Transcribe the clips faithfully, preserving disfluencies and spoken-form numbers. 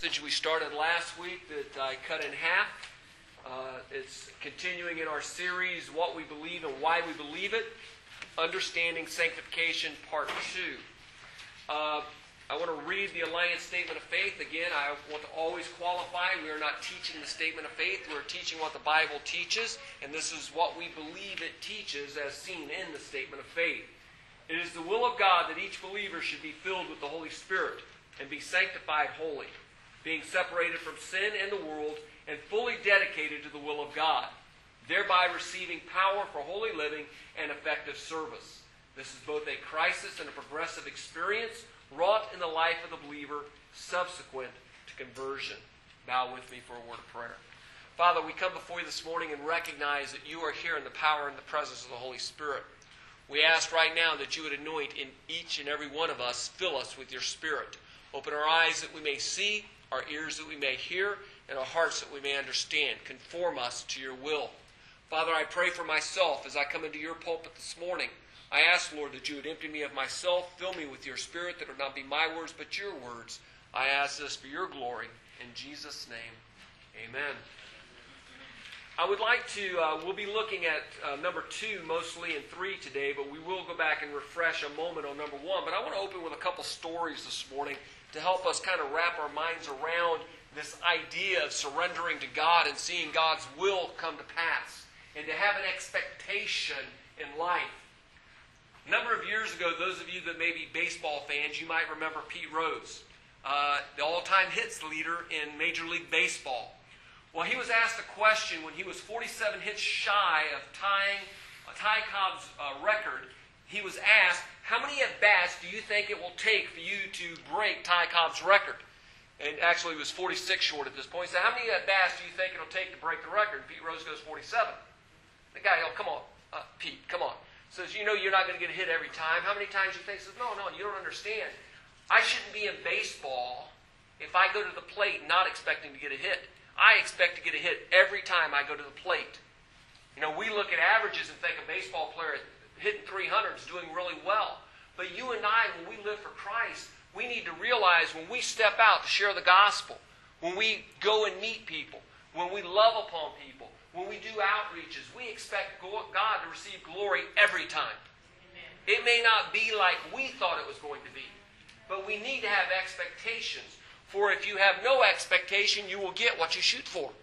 Message we started last week that I cut in half. Uh, it's continuing in our series, What We Believe and Why We Believe It, Understanding Sanctification, Part two. Uh, I want to read the Alliance Statement of Faith. Again, I want to always qualify. We are not teaching the Statement of Faith. We're teaching what the Bible teaches, and this is what we believe it teaches as seen in the Statement of Faith. It is the will of God that each believer should be filled with the Holy Spirit and be sanctified holy, being separated from sin and the world, and fully dedicated to the will of God, thereby receiving power for holy living and effective service. This is both a crisis and a progressive experience wrought in the life of the believer subsequent to conversion. Bow with me for a word of prayer. Father, we come before you this morning and recognize that you are here in the power and the presence of the Holy Spirit. We ask right now that you would anoint in each and every one of us, fill us with your Spirit. Open our eyes that we may see, our ears that we may hear, and our hearts that we may understand. Conform us to your will. Father, I pray for myself as I come into your pulpit this morning. I ask, Lord, that you would empty me of myself, fill me with your Spirit, that it would not be my words but your words. I ask this for your glory. In Jesus' name, amen. I would like to, uh, we'll be looking at uh, number two mostly and three today, but we will go back and refresh a moment on number one. But I want to open with a couple stories this morning to help us kind of wrap our minds around this idea of surrendering to God and seeing God's will come to pass, and to have an expectation in life. A number of years ago, those of you that may be baseball fans, you might remember Pete Rose, uh, the all-time hits leader in Major League Baseball. Well, he was asked a question when he was forty-seven hits shy of tying uh, Ty Cobb's uh, record. He was asked, how many at-bats do you think it will take for you to break Ty Cobb's record? And actually, he was forty-six short at this point. He said, how many at-bats do you think it will take to break the record? And Pete Rose goes forty-seven. The guy, oh, come on, uh, Pete, come on. Says, you know you're not going to get a hit every time. How many times do you think? He says, no, no, you don't understand. I shouldn't be in baseball if I go to the plate not expecting to get a hit. I expect to get a hit every time I go to the plate. You know, we look at averages and think a baseball player hitting three hundred is doing really well. But you and I, when we live for Christ, we need to realize when we step out to share the gospel, when we go and meet people, when we love upon people, when we do outreaches, we expect God to receive glory every time. Amen. It may not be like we thought it was going to be, but we need to have expectations. For if you have no expectation, you will get what you shoot for.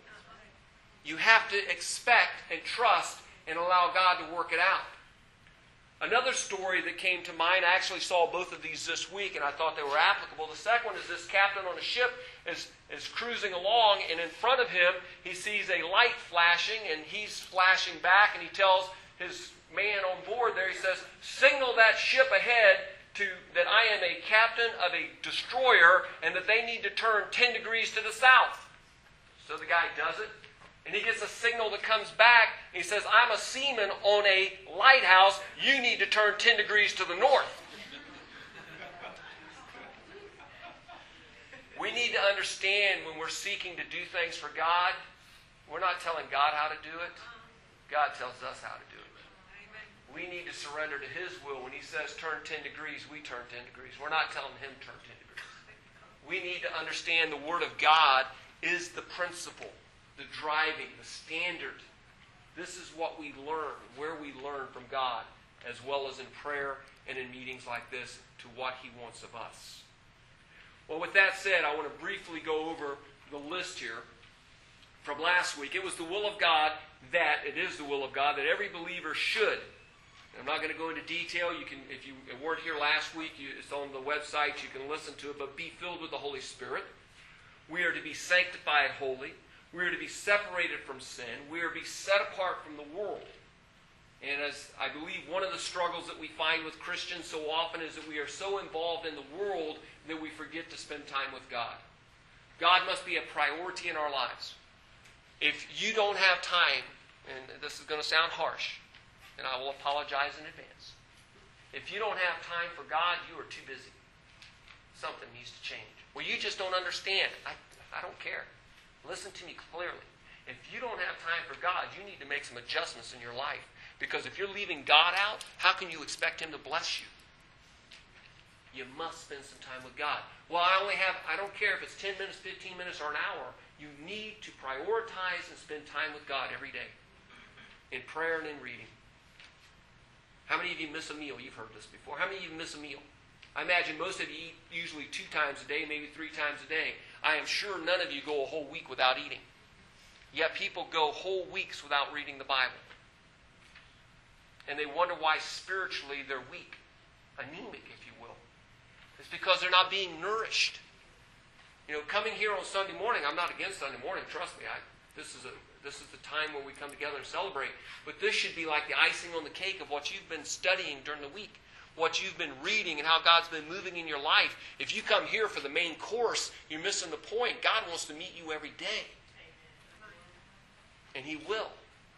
You have to expect and trust and allow God to work it out. Another story that came to mind, I actually saw both of these this week, and I thought they were applicable. The second one is this captain on a ship is, is cruising along, and in front of him, he sees a light flashing, and he's flashing back, and he tells his man on board there, he says, signal that ship ahead to that I am a captain of a destroyer, and that they need to turn ten degrees to the south. So the guy does it. And he gets a signal that comes back. He says, I'm a seaman on a lighthouse. You need to turn ten degrees to the north. We need to understand when we're seeking to do things for God, we're not telling God how to do it. God tells us how to do it. We need to surrender to His will. When He says turn ten degrees, we turn ten degrees. We're not telling Him turn ten degrees. We need to understand the Word of God is the principle, the driving, the standard. This is what we learn, where we learn from God, as well as in prayer and in meetings like this, to what He wants of us. Well, with that said, I want to briefly go over the list here from last week. It was the will of God that, it is the will of God, that every believer should. I'm not going to go into detail. You can, if you weren't here last week, you, it's on the website. You can listen to it, but be filled with the Holy Spirit. We are to be sanctified holy. We are to be separated from sin. We are to be set apart from the world. And as I believe one of the struggles that we find with Christians so often is that we are so involved in the world that we forget to spend time with God. God must be a priority in our lives. If you don't have time, and this is going to sound harsh, and I will apologize in advance. If you don't have time for God, you are too busy. Something needs to change. Well, you just don't understand. I, I don't care. Listen to me clearly. If you don't have time for God, you need to make some adjustments in your life. Because if you're leaving God out, how can you expect Him to bless you? You must spend some time with God. Well, I only have, I don't care if it's ten minutes, fifteen minutes, or an hour. You need to prioritize and spend time with God every day in prayer and in reading. How many of you miss a meal? You've heard this before. How many of you miss a meal? I imagine most of you eat usually two times a day, maybe three times a day. I am sure none of you go a whole week without eating. Yet people go whole weeks without reading the Bible. And they wonder why spiritually they're weak, anemic, if you will. It's because they're not being nourished. You know, coming here on Sunday morning, I'm not against Sunday morning, trust me. I, this is a this is the time when we come together and celebrate. But this should be like the icing on the cake of what you've been studying during the week, what you've been reading, and how God's been moving in your life. If you come here for the main course, you're missing the point. God wants to meet you every day. And He will.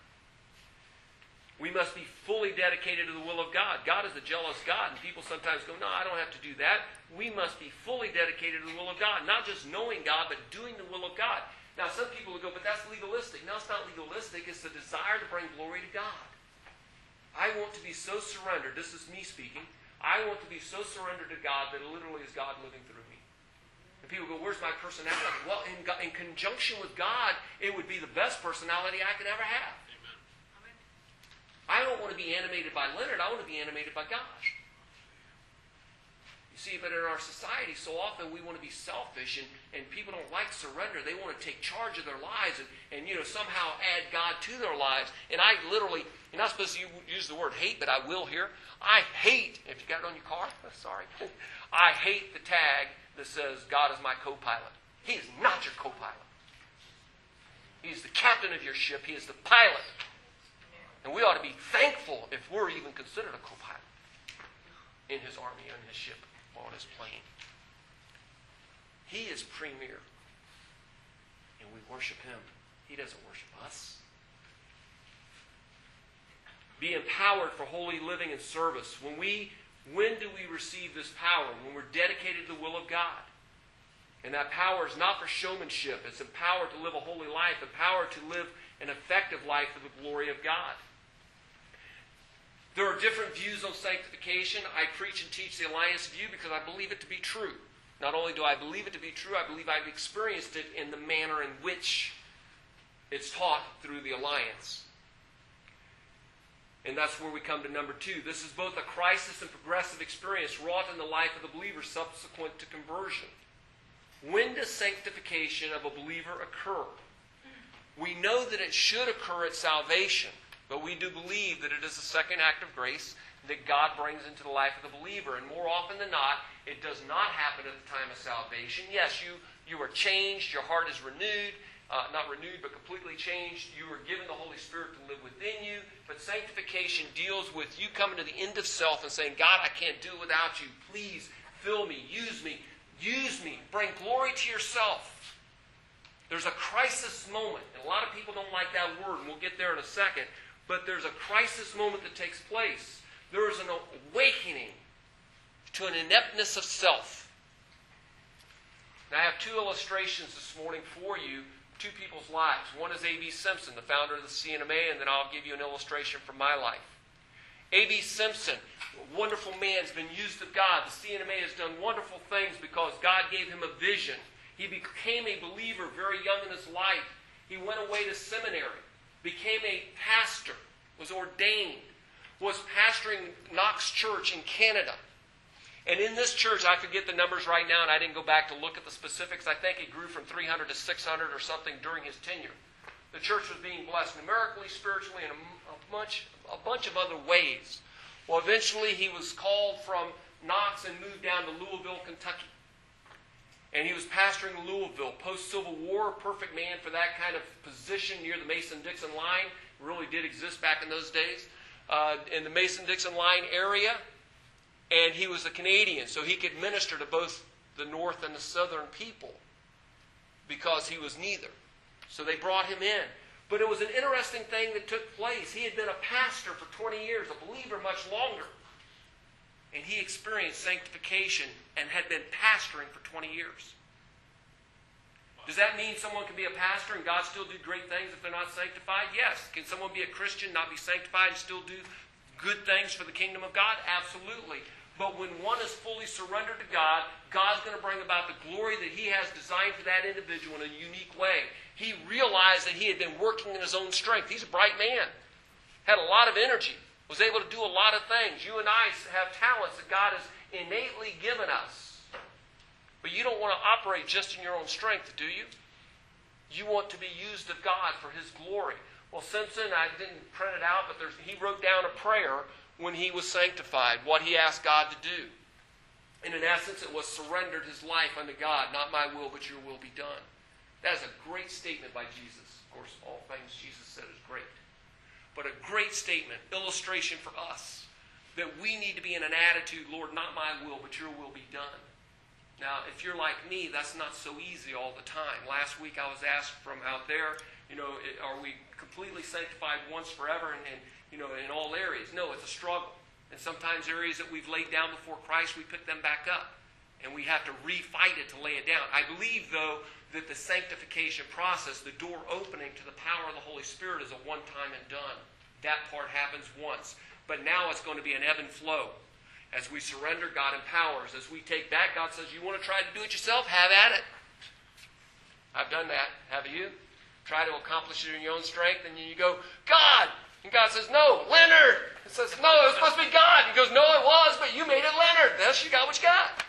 We must be fully dedicated to the will of God. God is a jealous God, and people sometimes go, no, I don't have to do that. We must be fully dedicated to the will of God. Not just knowing God, but doing the will of God. Now, some people will go, but that's legalistic. No, it's not legalistic. It's the desire to bring glory to God. I want to be so surrendered. This is me speaking. I want to be so surrendered to God that it literally is God living through me. And people go, where's my personality? Well, in, in conjunction with God, it would be the best personality I could ever have. I don't want to be animated by Leonard. I want to be animated by God. You see, but in our society, so often we want to be selfish, and, and people don't like surrender. They want to take charge of their lives and, and, you know, somehow add God to their lives. And I literally, you're not supposed to use the word hate, but I will here. I hate, if you got it on your car, sorry. I hate the tag that says God is my co-pilot. He is not your co-pilot. He is the captain of your ship. He is the pilot. And we ought to be thankful if we're even considered a co-pilot in His army, on His ship, or on His plane. He is premier. And we worship Him. He doesn't worship us. Be empowered for holy living and service. When we, when do we receive this power? When we're dedicated to the will of God. And that power is not for showmanship. It's empowered to live a holy life, empowered to live an effective life for the glory of God. There are different views on sanctification. I preach and teach the Alliance view because I believe it to be true. Not only do I believe it to be true, I believe I've experienced it in the manner in which it's taught through the Alliance. And that's where we come to number two. This is both a crisis and progressive experience wrought in the life of the believer subsequent to conversion. When does sanctification of a believer occur? We know that it should occur at salvation, but we do believe that it is a second act of grace that God brings into the life of the believer. And more often than not, it does not happen at the time of salvation. Yes, you, you are changed, your heart is renewed, uh, not renewed, but completely changed. You are given the Holy Spirit to live within you. But sanctification deals with you coming to the end of self and saying, God, I can't do it without you. Please fill me, use me, use me. Bring glory to yourself. There's a crisis moment. And a lot of people don't like that word, and we'll get there in a second. But there's a crisis moment that takes place. There is an awakening to an ineptness of self. Now, I have two illustrations this morning for you, two people's lives. One is A B Simpson, the founder of the C N M A, and then I'll give you an illustration from my life. A B Simpson, a wonderful man, has been used of God. The C N M A has done wonderful things because God gave him a vision. He became a believer very young in his life. He went away to seminary, became a pastor, was ordained, was pastoring Knox Church in Canada. And in this church, I forget the numbers right now, and I didn't go back to look at the specifics. I think it grew from three hundred to six hundred or something during his tenure. The church was being blessed numerically, spiritually, and a, a, bunch, a bunch of other ways. Well, eventually he was called from Knox and moved down to Louisville, Kentucky. And he was pastoring Louisville, post-Civil War, perfect man for that kind of position near the Mason-Dixon line. It really did exist back in those days. Uh, in the Mason-Dixon line area. And he was a Canadian, so he could minister to both the north and the southern people because he was neither. So they brought him in. But it was an interesting thing that took place. He had been a pastor for twenty years, a believer much longer. And he experienced sanctification and had been pastoring for twenty years. Does that mean someone can be a pastor and God still do great things if they're not sanctified? Yes. Can someone be a Christian, not be sanctified, and still do good things for the kingdom of God? Absolutely. But when one is fully surrendered to God, God's going to bring about the glory that He has designed for that individual in a unique way. He realized that he had been working in his own strength. He's a bright man. Had a lot of energy. Was able to do a lot of things. You and I have talents that God has innately given us. But you don't want to operate just in your own strength, do you? You want to be used of God for His glory. Well, Simpson, I didn't print it out, but there's, he wrote down a prayer when he was sanctified, what he asked God to do. And in essence, it was surrendered his life unto God. Not my will, but your will be done. That is a great statement by Jesus. Of course, all things Jesus said is great. But a great statement, illustration for us, that we need to be in an attitude, Lord, not my will, but your will be done. Now, if you're like me, that's not so easy all the time. Last week I was asked from out there, you know, are we completely sanctified once forever and, and you know, in all areas? No, it's a struggle. And sometimes areas that we've laid down before Christ, we pick them back up. And we have to re-fight it to lay it down. I believe, though, that the sanctification process, the door opening to the power of the Holy Spirit, is a one-time and done. That part happens once. But now it's going to be an ebb and flow. As we surrender, God empowers. As we take back, God says, you want to try to do it yourself? Have at it. I've done that. Have you? Try to accomplish it in your own strength, and you go, God! And God says, no, Leonard! It says, no, it was supposed to be God. He goes, no, it was, but you made it Leonard. Thus you got what you got.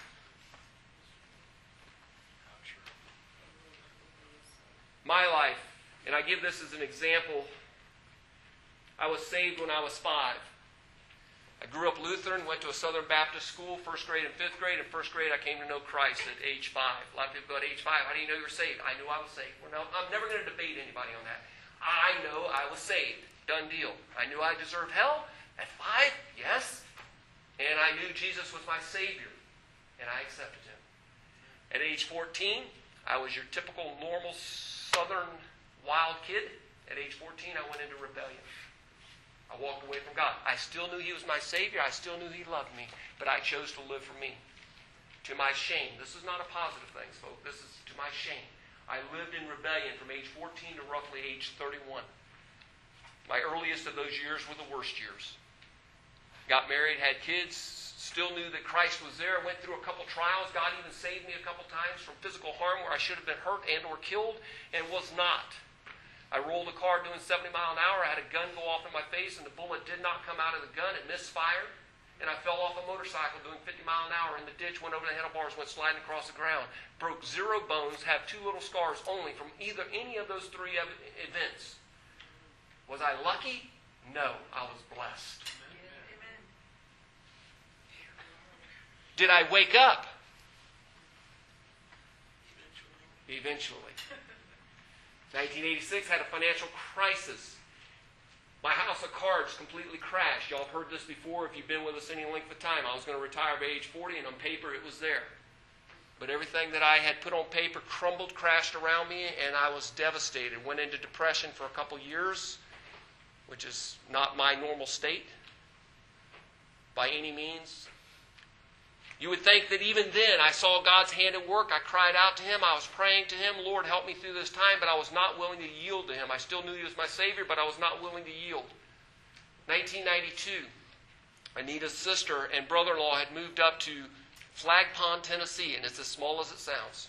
My life, and I give this as an example, I was saved when I was five. I grew up Lutheran, went to a Southern Baptist school, first grade and fifth grade. In first grade, I came to know Christ at age five. A lot of people go at age five, how do you know you were saved? I knew I was saved. Well, no, I'm never going to debate anybody on that. I know I was saved. Done deal. I knew I deserved hell at five, yes. And I knew Jesus was my Savior. And I accepted Him. At age fourteen, I was your typical normal Southern wild kid. At age fourteen, I went into rebellion. I walked away from God. I still knew He was my Savior. I still knew He loved me. But I chose to live for me. To my shame. This is not a positive thing, folks. This is to my shame. I lived in rebellion from age fourteen to roughly age thirty-one. My earliest of those years were the worst years. Got married, had kids, still knew that Christ was there. Went through a couple trials. God even saved me a couple times from physical harm where I should have been hurt and or killed and was not. I rolled a car doing seventy miles an hour. I had a gun go off in my face, and the bullet did not come out of the gun. It misfired, and I fell off a motorcycle doing fifty miles an hour in the ditch, went over the handlebars, went sliding across the ground. Broke zero bones, have two little scars only from either any of those three ev- events. Was I lucky? No, I was blessed. Amen. Did I wake up? Eventually. Eventually. nineteen eighty-six, had a financial crisis. My house of cards completely crashed. Y'all have heard this before if you've been with us any length of time. I was going to retire by age forty, and on paper it was there. But everything that I had put on paper crumbled, crashed around me, and I was devastated. Went into depression for a couple years, which is not my normal state by any means. You would think that even then I saw God's hand at work. I cried out to Him. I was praying to Him, Lord, help me through this time, but I was not willing to yield to Him. I still knew He was my Savior, but I was not willing to yield. nineteen ninety-two, Anita's sister and brother-in-law had moved up to Flag Pond, Tennessee, and it's as small as it sounds.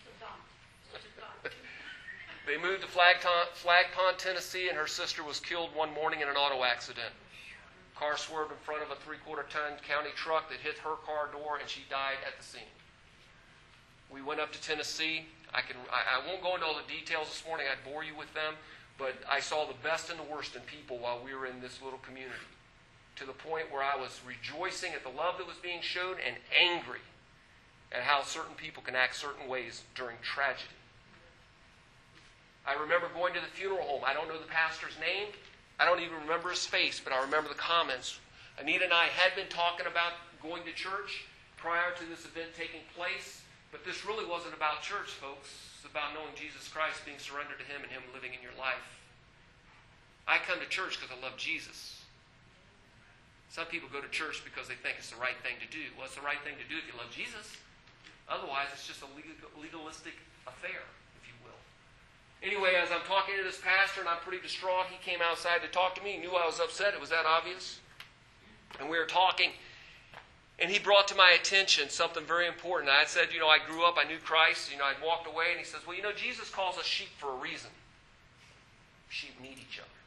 They moved to Flag, Flag Pond, Tennessee, and her sister was killed one morning in an auto accident. Car swerved in front of a three-quarter ton county truck that hit her car door, and she died at the scene. We went up to Tennessee. I can I, I won't go into all the details this morning. I'd bore you with them, but I saw the best and the worst in people while we were in this little community, to the point where I was rejoicing at the love that was being shown and angry at how certain people can act certain ways during tragedy. I remember going to the funeral home. I don't know the pastor's name. I don't even remember his face, but I remember the comments. Anita and I had been talking about going to church prior to this event taking place, but this really wasn't about church, folks. It's about knowing Jesus Christ, being surrendered to Him, and Him living in your life. I come to church because I love Jesus. Some people go to church because they think it's the right thing to do. Well, it's the right thing to do if you love Jesus. Otherwise, it's just a legalistic affair. Anyway, as I'm talking to this pastor and I'm pretty distraught, he came outside to talk to me. He knew I was upset. It was that obvious. And we were talking. And he brought to my attention something very important. I said, you know, I grew up, I knew Christ, you know, I'd walked away, and he says, well, you know, Jesus calls us sheep for a reason. Sheep need each other.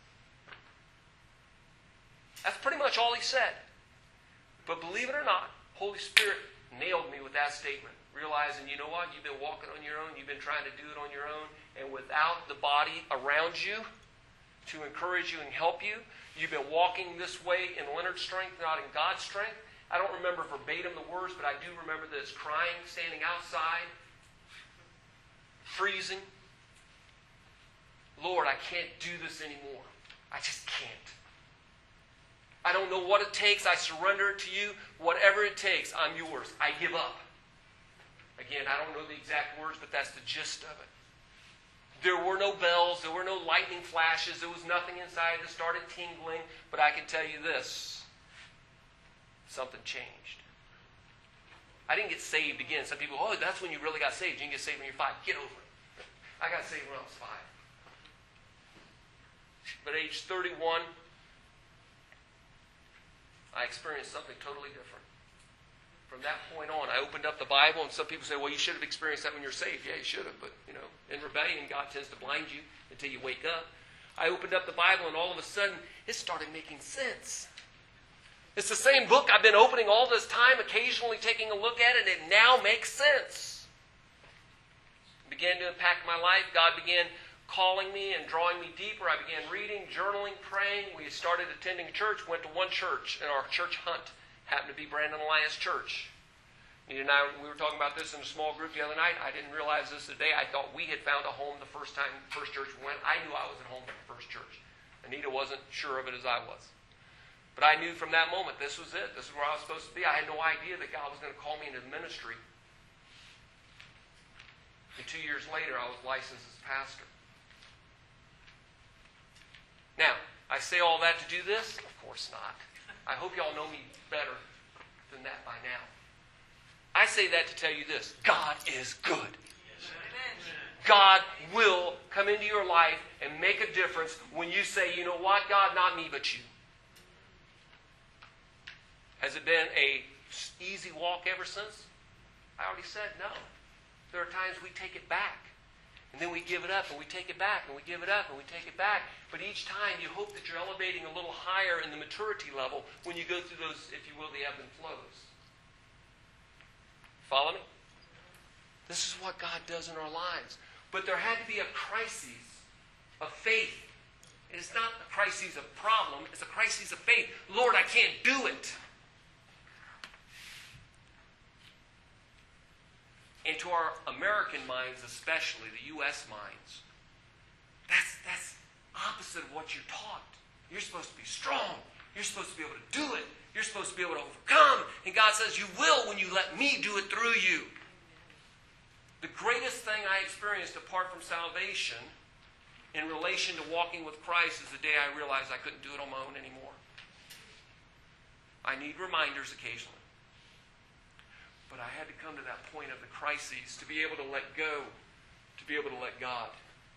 That's pretty much all he said. But believe it or not, Holy Spirit nailed me with that statement. Realizing, you know what, you've been walking on your own, you've been trying to do it on your own, and without the body around you to encourage you and help you, you've been walking this way in Leonard's strength, not in God's strength. I don't remember verbatim the words, but I do remember this crying, standing outside, freezing. Lord, I can't do this anymore. I just can't. I don't know what it takes. I surrender it to you. Whatever it takes, I'm yours. I give up. Again, I don't know the exact words, but that's the gist of it. There were no bells. There were no lightning flashes. There was nothing inside that started tingling. But I can tell you this. Something changed. I didn't get saved again. Some people, oh, that's when you really got saved. You didn't get saved when you're five. Get over it. I got saved when I was five. But at age thirty-one, I experienced something totally different. From that point on, I opened up the Bible, and some people say, well, you should have experienced that when you're saved. Yeah, you should have, but, you know, in rebellion, God tends to blind you until you wake up. I opened up the Bible, and all of a sudden, it started making sense. It's the same book I've been opening all this time, occasionally taking a look at it, and it now makes sense. It began to impact my life. God began calling me and drawing me deeper. I began reading, journaling, praying. We started attending church, went to one church, and our church hunt happened to be Brandon Alliance Church. Nita and I, we were talking about this in a small group the other night. I didn't realize this today. I thought we had found a home the first time, first church we went. I knew I was at home for the first church. Anita wasn't sure of it as I was. But I knew from that moment, this was it. This is where I was supposed to be. I had no idea that God was going to call me into the ministry. And two years later, I was licensed as a pastor. Now, I say all that to do this? Of course not. I hope y'all know me better than that by now. I say that to tell you this. God is good. God will come into your life and make a difference when you say, you know what, God, not me, but you. Has it been a easy walk ever since? I already said no. There are times we take it back. And then we give it up, and we take it back, and we give it up, and we take it back. But each time you hope that you're elevating a little higher in the maturity level when you go through those, if you will, the ebb and flows. Follow me? This is what God does in our lives. But there had to be a crisis of faith. It's not a crisis of problem. It's a crisis of faith. Lord, I can't do it. And to our American minds especially, the U S minds, that's, that's opposite of what you're taught. You're supposed to be strong. You're supposed to be able to do it. You're supposed to be able to overcome. And God says, you will when you let me do it through you. The greatest thing I experienced apart from salvation in relation to walking with Christ is the day I realized I couldn't do it on my own anymore. I need reminders occasionally. But I had to come to that point of the crises to be able to let go, to be able to let God.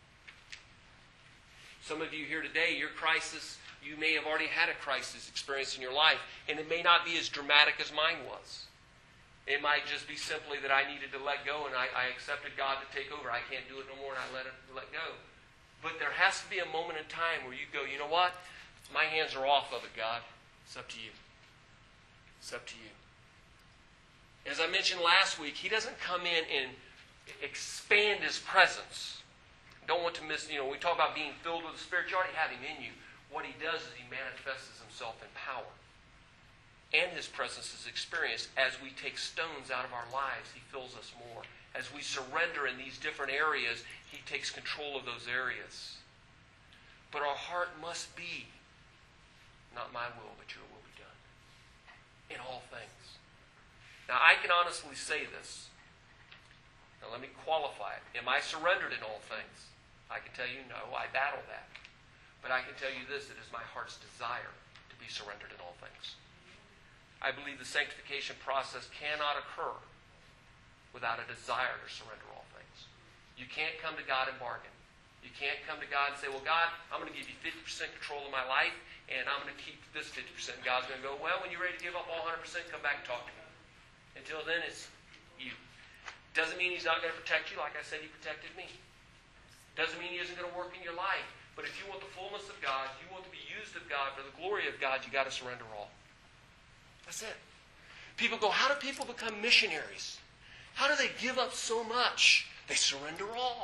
Some of you here today, your crisis, you may have already had a crisis experience in your life, and it may not be as dramatic as mine was. It might just be simply that I needed to let go, and I, I accepted God to take over. I can't do it no more, and I let it let go. But there has to be a moment in time where you go, you know what? My hands are off of it, God. It's up to you. It's up to you. As I mentioned last week, He doesn't come in and expand His presence. Don't want to miss, you know, we talk about being filled with the Spirit. You already have Him in you. What He does is He manifests Himself in power. And His presence is experienced as we take stones out of our lives. He fills us more. As we surrender in these different areas, He takes control of those areas. But our heart must be, not my will, but your will be done. In all things. Now, I can honestly say this. Now, let me qualify it. Am I surrendered in all things? I can tell you no. I battle that. But I can tell you this. It is my heart's desire to be surrendered in all things. I believe the sanctification process cannot occur without a desire to surrender all things. You can't come to God and bargain. You can't come to God and say, well, God, I'm going to give you fifty percent control of my life, and I'm going to keep this fifty percent. And God's going to go, well, when you're ready to give up all one hundred percent, come back and talk to me. Until then, it's you. Doesn't mean He's not going to protect you. Like I said, He protected me. Doesn't mean He isn't going to work in your life. But if you want the fullness of God, if you want to be used of God for the glory of God, you got to surrender all. That's it. People go, how do people become missionaries? How do they give up so much? They surrender all.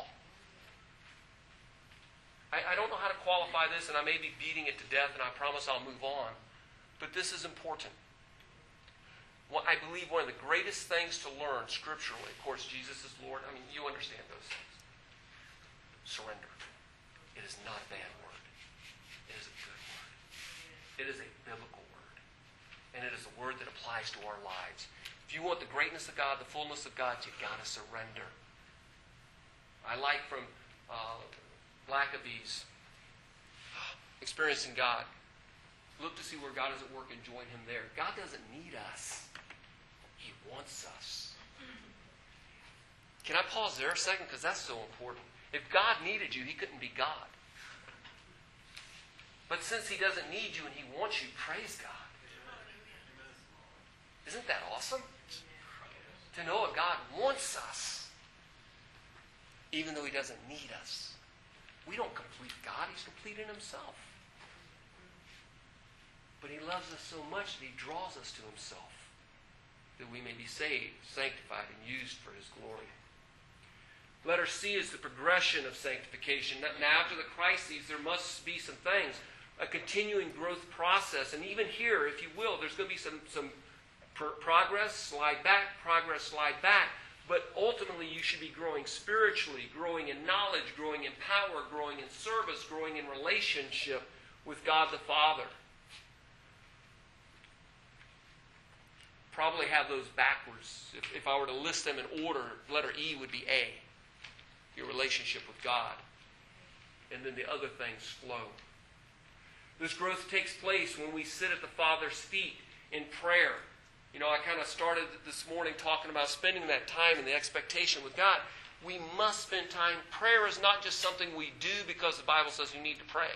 I, I don't know how to qualify this, and I may be beating it to death, and I promise I'll move on. But this is important. Well, I believe one of the greatest things to learn scripturally, of course, Jesus is Lord. I mean, you understand those things. Surrender. It is not a bad word. It is a good word. It is a biblical word. And it is a word that applies to our lives. If you want the greatness of God, the fullness of God, you've got to surrender. I like from uh, Blackaby's experiencing God. Look to see where God is at work and join Him there. God doesn't need us. He wants us. Can I pause there a second? Because that's so important. If God needed you, He couldn't be God. But since He doesn't need you and He wants you, praise God. Isn't that awesome? To know that God wants us, even though He doesn't need us. We don't complete God. He's complete in Himself. But He loves us so much that He draws us to Himself, that we may be saved, sanctified, and used for His glory. Letter C is the progression of sanctification. Now, after the crises, there must be some things. A continuing growth process. And even here, if you will, there's going to be some, some pr- progress, slide back, progress, slide back. But ultimately, you should be growing spiritually, growing in knowledge, growing in power, growing in service, growing in relationship with God the Father. Probably have those backwards. If, if I were to list them in order, letter E would be A, your relationship with God. And then the other things flow. This growth takes place when we sit at the Father's feet in prayer. You know, I kind of started this morning talking about spending that time and the expectation with God. We must spend time. Prayer is not just something we do because the Bible says you need to pray.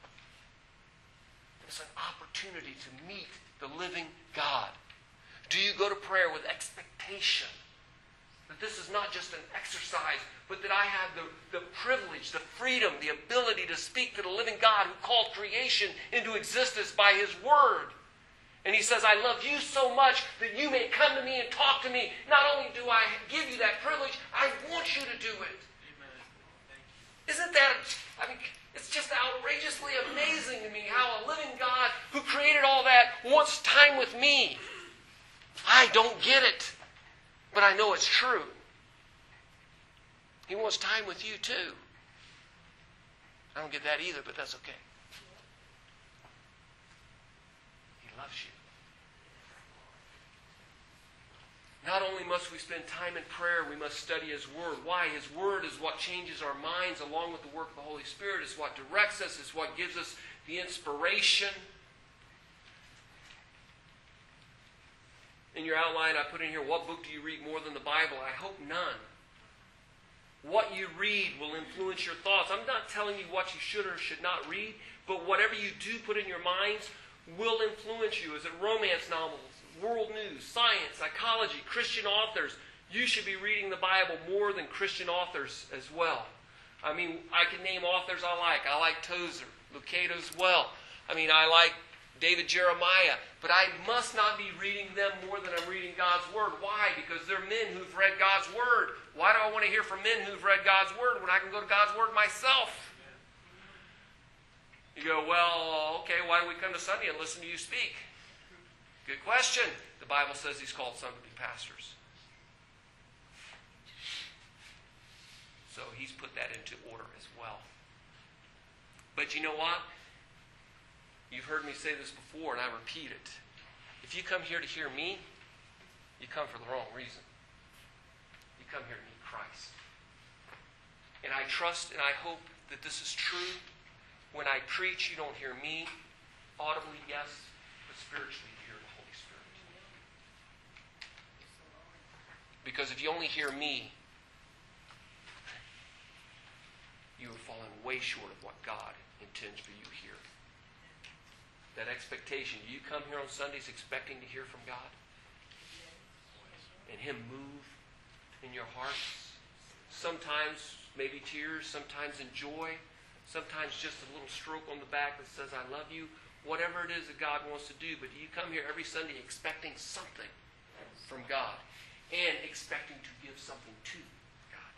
It's an opportunity to meet the living God. Do you go to prayer with expectation that this is not just an exercise, but that I have the, the privilege, the freedom, the ability to speak to the living God who called creation into existence by His Word? And He says, I love you so much that you may come to me and talk to me. Not only do I give you that privilege, I want you to do it. Amen. Isn't that, I mean, it's just outrageously amazing to me how a living God who created all that wants time with me. I don't get it, but I know it's true. He wants time with you too. I don't get that either, but that's okay. He loves you. Not only must we spend time in prayer, we must study His Word. Why? His Word is what changes our minds along with the work of the Holy Spirit. It's what directs us. It's what gives us the inspiration. In your outline, I put in here, what book do you read more than the Bible? I hope none. What you read will influence your thoughts. I'm not telling you what you should or should not read, but whatever you do put in your minds will influence you. Is it romance novels, world news, science, psychology, Christian authors? You should be reading the Bible more than Christian authors as well. I mean, I can name authors I like. I like Tozer, Lucado as well. I mean, I like David Jeremiah, but I must not be reading them more than I'm reading God's Word. Why? Because they're men who've read God's Word. Why do I want to hear from men who've read God's Word when I can go to God's Word myself? You go, well, okay, why do we come to Sunday and listen to you speak? Good question. The Bible says He's called some to be pastors. So He's put that into order as well. But you know what? You've heard me say this before, and I repeat it. If you come here to hear me, you come for the wrong reason. You come here to meet Christ. And I trust and I hope that this is true. When I preach, you don't hear me audibly, yes, but spiritually you hear the Holy Spirit. Because if you only hear me, you you are falling way short of what God intends for you here. That expectation. Do you come here on Sundays expecting to hear from God? And Him move in your hearts? Sometimes maybe tears, sometimes in joy, sometimes just a little stroke on the back that says, I love you. Whatever it is that God wants to do. But do you come here every Sunday expecting something from God and expecting to give something to God?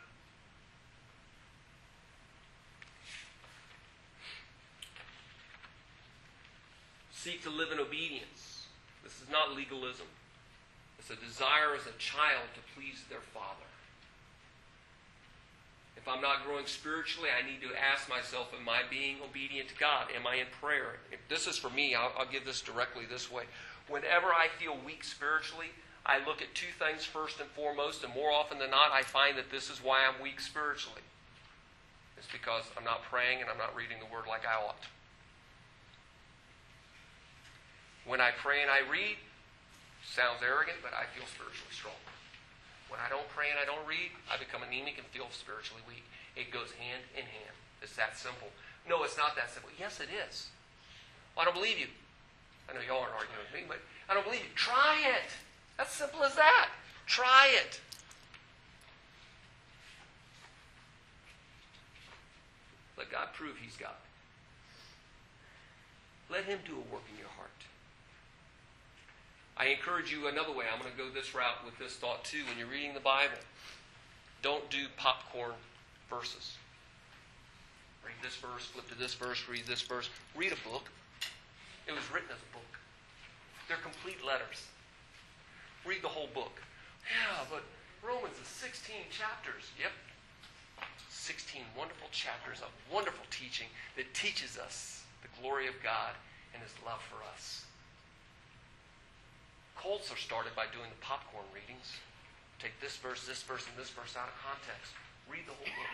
Seek to live in obedience. This is not legalism. It's a desire as a child to please their Father. If I'm not growing spiritually, I need to ask myself, am I being obedient to God? Am I in prayer? If this is for me, I'll, I'll give this directly this way. Whenever I feel weak spiritually, I look at two things first and foremost, and more often than not, I find that this is why I'm weak spiritually. It's because I'm not praying and I'm not reading the Word like I ought. When I pray and I read, sounds arrogant, but I feel spiritually strong. When I don't pray and I don't read, I become anemic and feel spiritually weak. It goes hand in hand. It's that simple. No, it's not that simple. Yes, it is. Well, I don't believe you. I know y'all aren't arguing with me, but I don't believe you. Try it. That's simple as that. Try it. Let God prove He's God. Let Him do a work in your heart. I encourage you another way. I'm going to go this route with this thought too. When you're reading the Bible, don't do popcorn verses. Read this verse, flip to this verse, read this verse. Read a book. It was written as a book. They're complete letters. Read the whole book. Yeah, but Romans is sixteen chapters. Yep. sixteen wonderful chapters of wonderful teaching that teaches us the glory of God and His love for us. Cults are started by doing the popcorn readings. Take this verse, this verse, and this verse out of context. Read the whole book.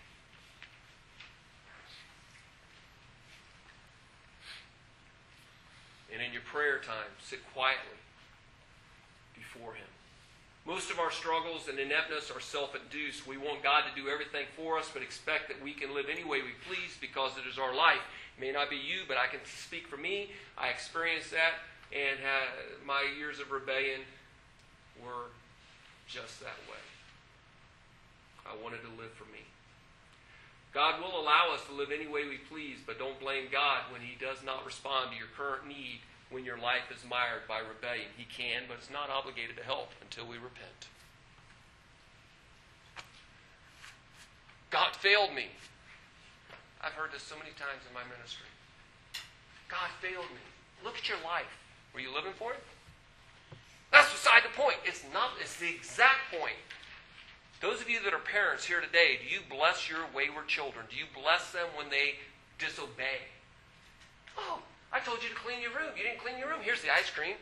And in your prayer time, sit quietly before Him. Most of our struggles and ineptness are self-induced. We want God to do everything for us, but expect that we can live any way we please because it is our life. It may not be you, but I can speak for me. I experienced that. And uh, my years of rebellion were just that way. I wanted to live for me. God will allow us to live any way we please, but don't blame God when He does not respond to your current need when your life is mired by rebellion. He can, but is not obligated to help until we repent. God failed me. I've heard this so many times in my ministry. God failed me. Look at your life. Were you living for it? That's beside the point. It's not. It's the exact point. Those of you that are parents here today, do you bless your wayward children? Do you bless them when they disobey? Oh, I told you to clean your room. You didn't clean your room. Here's the ice cream.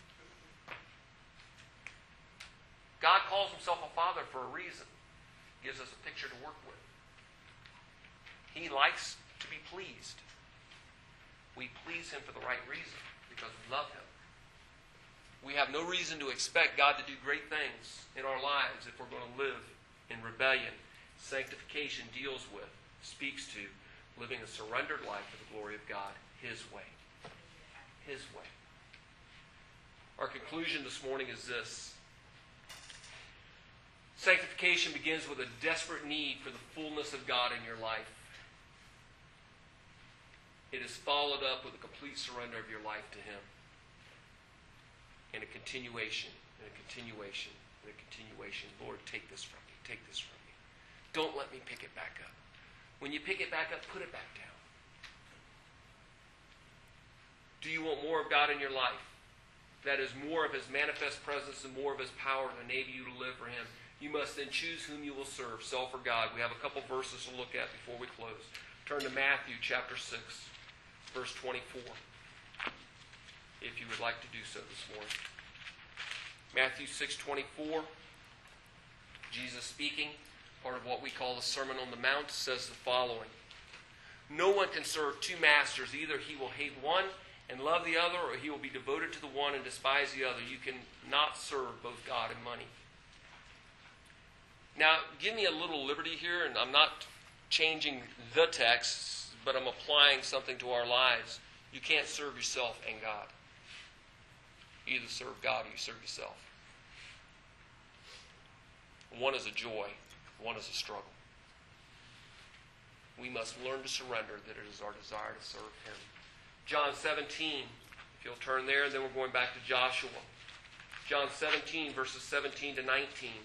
God calls Himself a father for a reason. He gives us a picture to work with. He likes to be pleased. We please Him for the right reason. Because we love Him. We have no reason to expect God to do great things in our lives if we're going to live in rebellion. Sanctification deals with, speaks to, living a surrendered life for the glory of God, His way. His way. Our conclusion this morning is this. Sanctification begins with a desperate need for the fullness of God in your life. It is followed up with a complete surrender of your life to Him. And a continuation, and a continuation, and a continuation. Lord, take this from me. Take this from me. Don't let me pick it back up. When you pick it back up, put it back down. Do you want more of God in your life? That is more of His manifest presence and more of His power to enable you to live for Him. You must then choose whom you will serve, self or God. We have a couple verses to look at before we close. Turn to Matthew chapter six. Verse twenty-four, if you would like to do so this morning. Matthew six twenty-four, Jesus speaking, part of what we call the Sermon on the Mount, says the following. No one can serve two masters. Either he will hate one and love the other, or he will be devoted to the one and despise the other. You cannot serve both God and money. Now, give me a little liberty here, and I'm not changing the text, but I'm applying something to our lives. You can't serve yourself and God. You either serve God or you serve yourself. One is a joy, one is a struggle. We must learn to surrender that it is our desire to serve Him. John seventeen, if you'll turn there, and then we're going back to Joshua. John seventeen, verses seventeen to nineteen.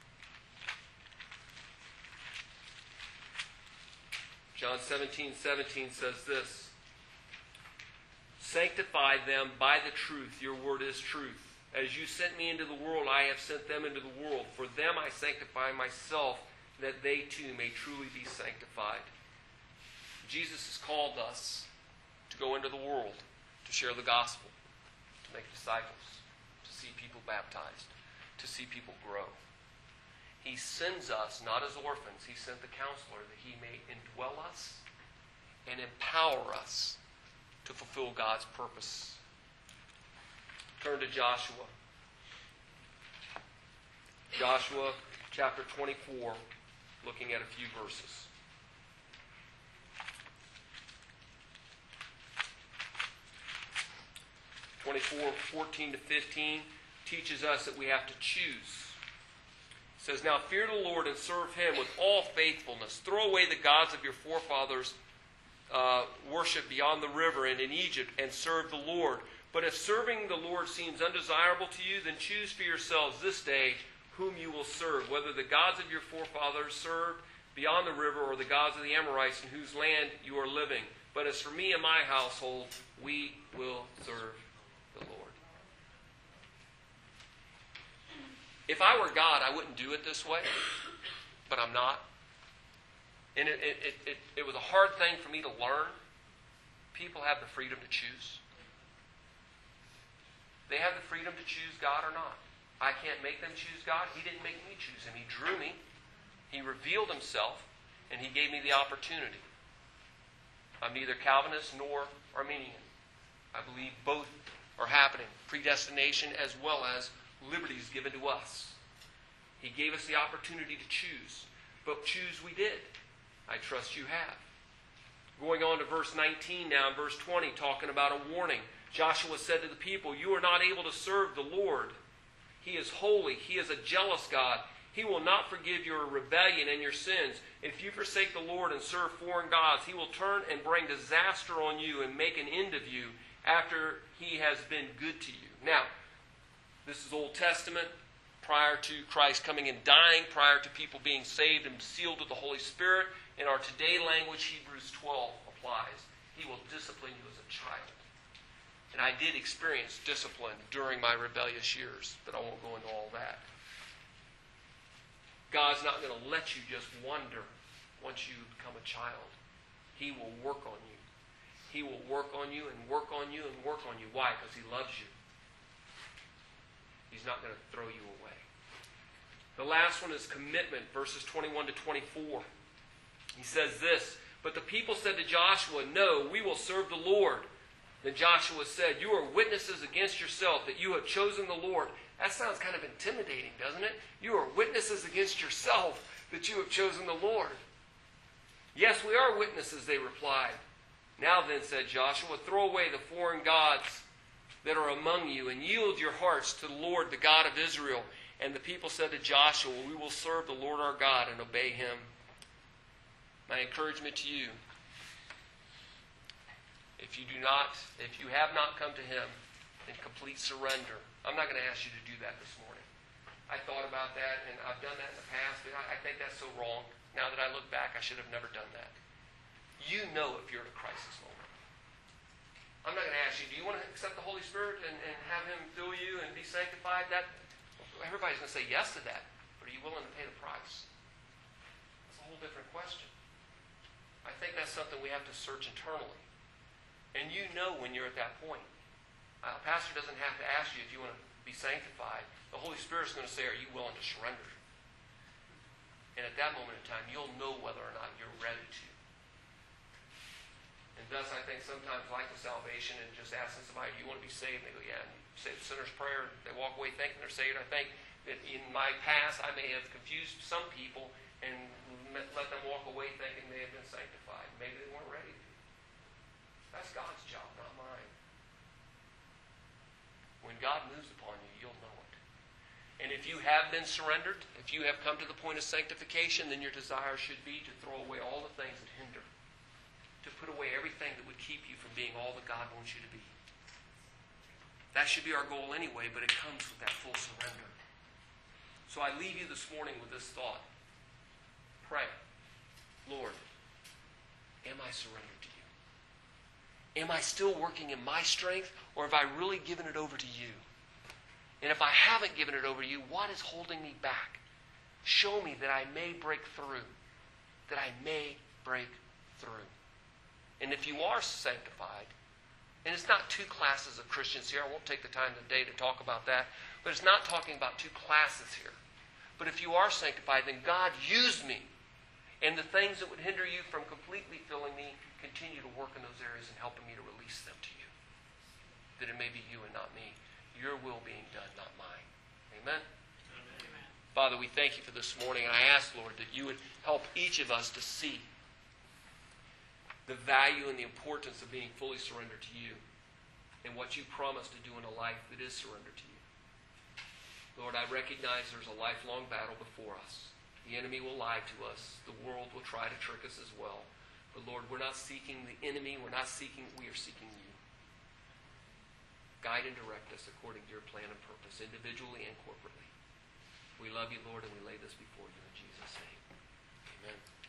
John seventeen, seventeen says this. Sanctify them by the truth. Your word is truth. As you sent me into the world, I have sent them into the world. For them I sanctify myself, that they too may truly be sanctified. Jesus has called us to go into the world, to share the gospel, to make disciples, to see people baptized, to see people grow. He sends us not as orphans. He sent the counselor that He may indwell us and empower us to fulfill God's purpose. Turn to Joshua. Joshua chapter twenty-four, looking at a few verses. twenty-four, fourteen to fifteen teaches us that we have to choose. It says, now fear the Lord and serve Him with all faithfulness. Throw away the gods of your forefathers uh, worship beyond the river and in Egypt, and serve the Lord. But if serving the Lord seems undesirable to you, then choose for yourselves this day whom you will serve, whether the gods of your forefathers served beyond the river or the gods of the Amorites in whose land you are living. But as for me and my household, we will serve the Lord. If I were God, I wouldn't do it this way, but I'm not. And it, it, it, it, it was a hard thing for me to learn. People have the freedom to choose. They have the freedom to choose God or not. I can't make them choose God. He didn't make me choose Him. He drew me. He revealed Himself, and He gave me the opportunity. I'm neither Calvinist nor Arminian. I believe both are happening. Predestination as well as liberties given to us. He gave us the opportunity to choose. But choose we did. I trust you have. Going on to verse nineteen now and verse twenty, talking about a warning. Joshua said to the people, you are not able to serve the Lord. He is holy. He is a jealous God. He will not forgive your rebellion and your sins. If you forsake the Lord and serve foreign gods, He will turn and bring disaster on you and make an end of you after He has been good to you. Now, this is Old Testament, prior to Christ coming and dying, prior to people being saved and sealed with the Holy Spirit. In our today language, Hebrews twelve applies. He will discipline you as a child. And I did experience discipline during my rebellious years, but I won't go into all that. God's not going to let you just wander once you become a child. He will work on you. He will work on you and work on you and work on you. Why? Because He loves you. He's not going to throw you away. The last one is commitment, verses twenty-one to twenty-four. He says this, but the people said to Joshua, no, we will serve the Lord. Then Joshua said, you are witnesses against yourself that you have chosen the Lord. That sounds kind of intimidating, doesn't it? You are witnesses against yourself that you have chosen the Lord. Yes, we are witnesses, they replied. Now then, said Joshua, throw away the foreign gods that are among you, and yield your hearts to the Lord, the God of Israel. And the people said to Joshua, we will serve the Lord our God and obey Him. My encouragement to you, if you do not, if you have not come to Him in complete surrender, I'm not going to ask you to do that this morning. I thought about that, and I've done that in the past, but I think that's so wrong. Now that I look back, I should have never done that. You know if you're at a crisis moment. I'm not going to ask you, do you want to accept the Holy Spirit and, and have Him fill you and be sanctified? That everybody's going to say yes to that. But are you willing to pay the price? That's a whole different question. I think that's something we have to search internally. And you know when you're at that point. A pastor doesn't have to ask you if you want to be sanctified. The Holy Spirit's going to say, are you willing to surrender? And at that moment in time, you'll know whether or not you're ready to. And thus, I think sometimes, like with salvation, and just asking somebody, do you want to be saved? And they go, yeah. And you say the sinner's prayer. They walk away thinking they're saved. I think that in my past, I may have confused some people and let them walk away thinking they if you have been surrendered, if you have come to the point of sanctification, then your desire should be to throw away all the things that hinder, to put away everything that would keep you from being all that God wants you to be. That should be our goal anyway, but it comes with that full surrender. So I leave you this morning with this thought. Pray, Lord, am I surrendered to you? Am I still working in my strength, or have I really given it over to you? And if I haven't given it over to you, what is holding me back? Show me that I may break through. That I may break through. And if you are sanctified, and it's not two classes of Christians here, I won't take the time today to talk about that, but it's not talking about two classes here. But if you are sanctified, then God used me. And the things that would hinder you from completely filling me, continue to work in those areas and helping me to release them to you. That it may be you and not me. Your will being done, not mine. Amen? Amen? Father, we thank you for this morning. And I ask, Lord, that you would help each of us to see the value and the importance of being fully surrendered to you and what you promise to do in a life that is surrendered to you. Lord, I recognize there's a lifelong battle before us. The enemy will lie to us. The world will try to trick us as well. But Lord, we're not seeking the enemy. We're not seeking, we are seeking you. Guide and direct us according to your plan and purpose, individually and corporately. We love you, Lord, and we lay this before you in Jesus' name. Amen.